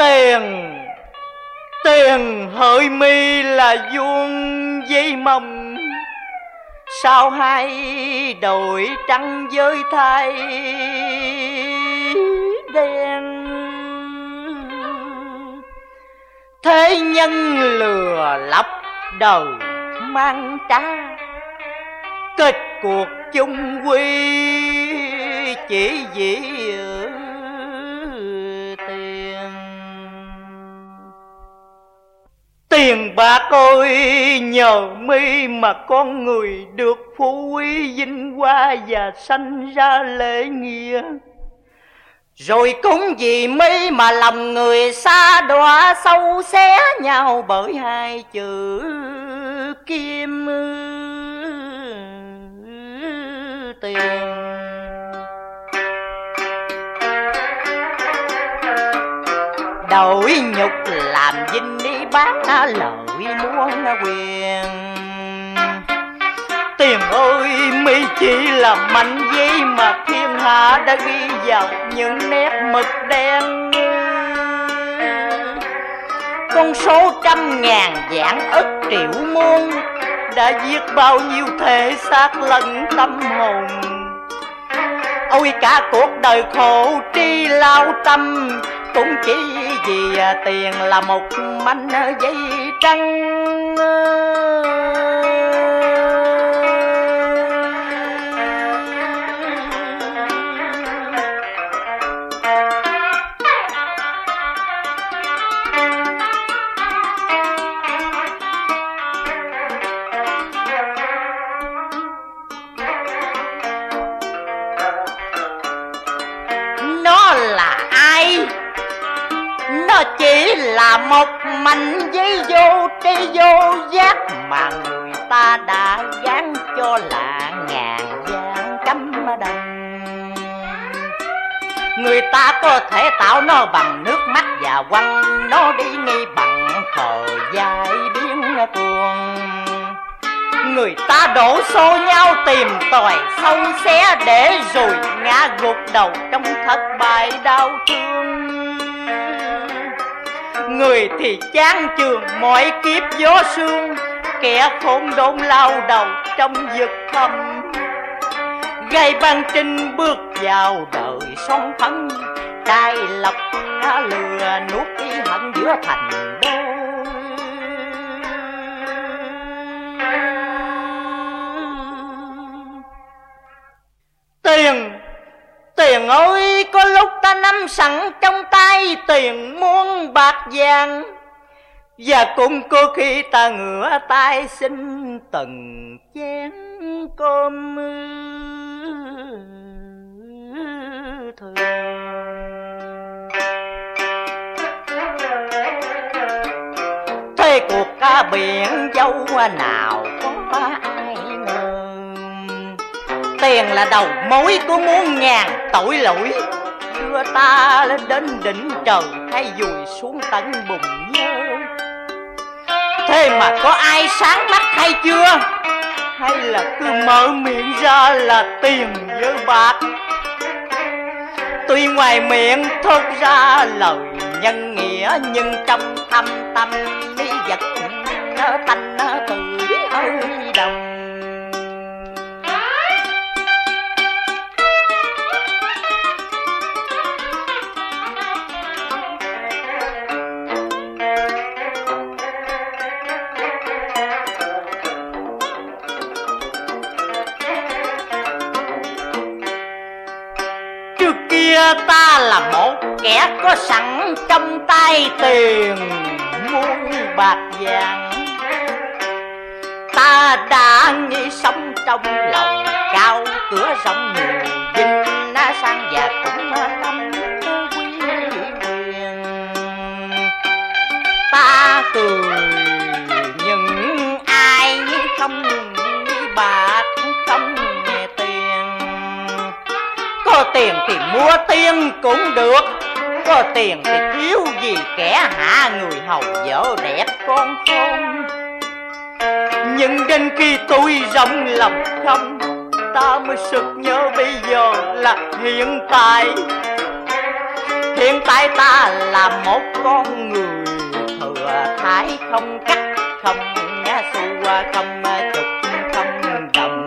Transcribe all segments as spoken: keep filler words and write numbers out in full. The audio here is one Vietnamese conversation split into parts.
Tiền Tiền hỡi mi là vuông dây mộng, sao hai đồi trắng với thay đen. Thế nhân lừa lọc đời mang trá, kết cuộc chung quy chỉ vì tiền. Tiền bạc ơi nhờ mi mà con người được phú quý vinh hoa và sanh ra lễ nghĩa. Rồi cũng vì mi mà lòng người xa đọa sâu xé nhau bởi hai chữ kim tiền. Đổi nhục làm vinh đi bán lợi muôn quyền. Tiền ơi mi chỉ là mảnh giấy mà thiên hạ đã ghi vào những nét mực đen. Con số trăm ngàn vạn ức triệu muôn đã giết bao nhiêu thể xác lẫn tâm hồn. Ôi cả cuộc đời khổ tri lao tâm, cũng chỉ vì tiền là một mảnh giấy trắng. Nó là ai? Nó chỉ là một mảnh giấy vô tri vô giác mà người ta đã dán cho là ngàn vàng trăm đồng. Người ta có thể tạo nó bằng nước mắt và quăng nó đi ngay bằng thời gian biến tuồng. Người ta đổ xô nhau tìm tòi sâu xé để rồi ngã gục đầu trong thất bại đau thương. Người thì chán chường mọi kiếp gió sương, kẻ khốn đốn lao đầu trong vực thẳm. Gây ban trinh bước vào đời son phấn, trai lọc lừa nuốt ý hận giữa thành đô. Tiền, tiền ơi có lúc ta nắm sẵn trong tay tiền muôn bạc vàng, và cũng có khi ta ngửa tay xin từng chén cơm thường. Thế cuộc ca biển dâu nào có ai ngờ, tiền là đầu mối của muôn ngàn tội lỗi, đưa ta lên đến đỉnh trời hay vùi xuống tận bùn nhơ. Thế mà có ai sáng mắt hay chưa? Hay là cứ mở miệng ra là tiền với bạc? Tuy ngoài miệng thốt ra lời nhân nghĩa, nhưng trong thâm tâm lý vật nó tanh nó tử hơi đồng. Ta là một kẻ có sẵn trong tay tiền muôn bạc vàng. Ta đã nghĩ sống trong lòng cao cửa rộng nhiều vinh sang và cũng lâm quý quyền. Ta cười những ai không bạc không nghe tiền. Có tiền thì mua tiền cũng được, có tiền thì thiếu gì kẻ hạ người hầu vợ đẹp con khôn. Nhưng đến khi tôi rộng lòng không, ta mới sực nhớ bây giờ là hiện tại. Hiện tại ta là một con người thừa thải, không cắt, không xu, không chục, không đồng.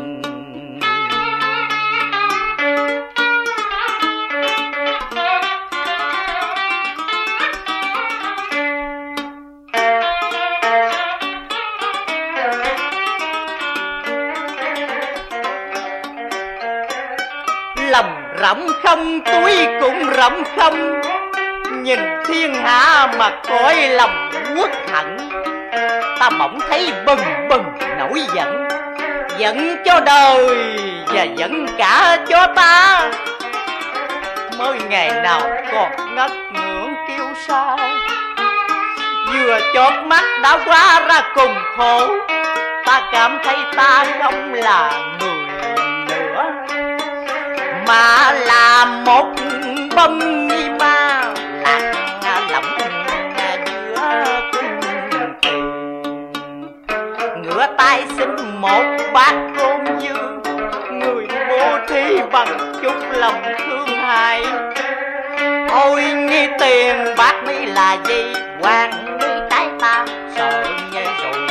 Lòng rộng không, túi cũng rộng không, nhìn thiên hạ mà cõi lòng uất hận. Ta bỗng thấy bừng bừng nổi giận, giận cho đời và giận cả cho ta. Mới ngày nào còn ngất ngưỡng kêu sao, vừa chót mắt đã quá ra cùng khổ. Ta cảm thấy ta không là người nữa, mà là một bông ni ma lạc lỏng giữa cung trường. Ngửa tay xin một bát cơm dư, người bố thí bằng chút lòng thương hại. Ôi nghi tiền bạc mi là gì, hoàng nghi trái ta sợ như rồi